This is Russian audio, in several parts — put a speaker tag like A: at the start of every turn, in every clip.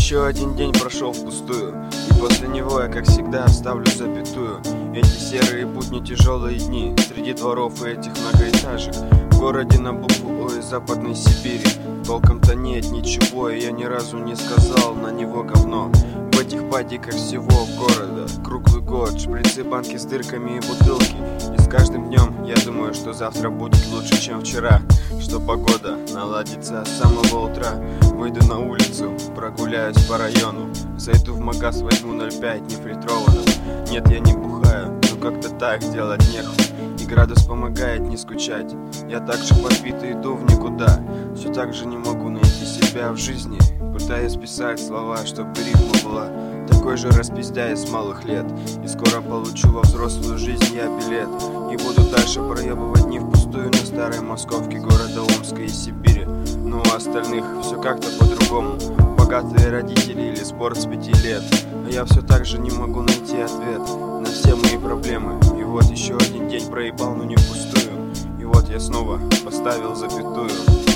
A: еще один день прошел впустую, и после него я, как всегда, оставлю запятую. Эти серые будни, тяжелые дни среди дворов и этих многоэтажек в городе на букву О из Западной Сибири. Толком-то нет ничего, и я ни разу не сказал на него говно. В этих патиках всего города круглый год, шприцы, банки с дырками и бутылки. И с каждым днем я думаю, что завтра будет лучше, чем вчера, что погода наладится с самого утра. Выйду на улицу, прогуляюсь по району, зайду в магаз, возьму 0,5 нефильтрованного. Нет, я не бухаю, но как-то так делать нехуй, и градус помогает не скучать. Я также подбитый, иду в никуда, все так же не могу найти себя в жизни. Пытаюсь писать слова, чтобы рифма была такой же распиздяй с малых лет. И скоро получу во взрослую жизнь я билет, и буду дальше проебывать дни впустую на старой московке города Омска и Сибири. Но у остальных все как-то по-другому, богатые родители или спорт с 5 лет. А я все так же не могу найти ответ на все мои проблемы. И вот еще один день проебал, но не впустую, и вот я снова поставил запятую.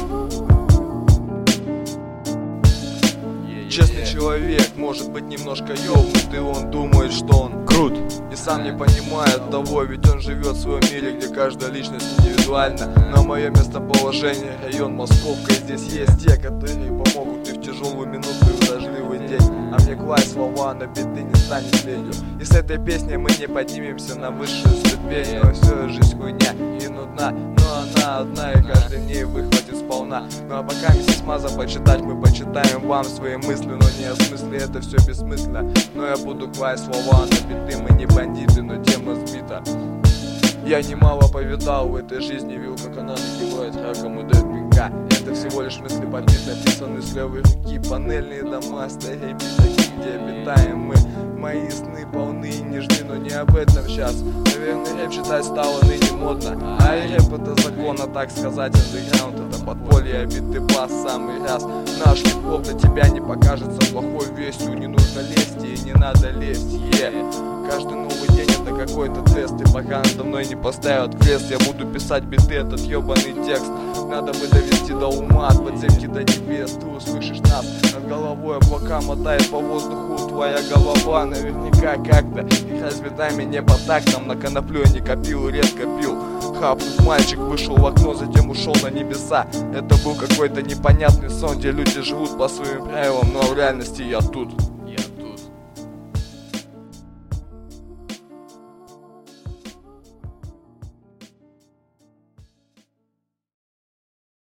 B: Честный человек может быть немножко ёбнутый, он думает, что он крут, и сам не понимает того, ведь он живет в своем мире, где каждая личность индивидуальна. Но мое местоположение — район Московка, и здесь есть те, которые помогут и в тяжелую минуту, и в дождливый день. А мне класть слова на биты не станет ленью, и с этой песней мы не поднимемся на высшую ступень. Но все жизнь хуйня и нудна, но она одна, и каждый в ней выхватит сполна. Ну а пока миссис Маза почитать, мы почитаем вам свои мысли, но не о смысле, это все бессмысленно. Но я буду класть слова на биты, мы не бандиты, но тема сбита. Я немало повидал в этой жизни, видел, как она нагибает раком и дает пинка. Это всего лишь мысли побит, написаны с левой руки. Панельные дома, старые битаки, где обитаем мы. Мои сны полны и нежны, но не об этом сейчас. Наверное, рэп читать стало ныне модно, а рэп это закон, а так сказать андеграунд это подполье, а биты бас самый раз. Наш хип-хоп для тебя не покажется плохой вестью. Не нужно лезть и не надо лезть, Каждый новый день это какой-то тест, и пока надо мной не поставят крест, я буду писать биты, этот ебаный текст надо бы довести до ума, от подземки до небес. Ты услышишь нас, над головой облака мотает по воздуху твоя голова. Наверняка как-то их разбитами не по тактам. На коноплю я не копил и редко пил. Хапнув, мальчик вышел в окно, затем ушел на небеса. Это был какой-то непонятный сон, где люди живут по своим правилам, но в реальности я тут.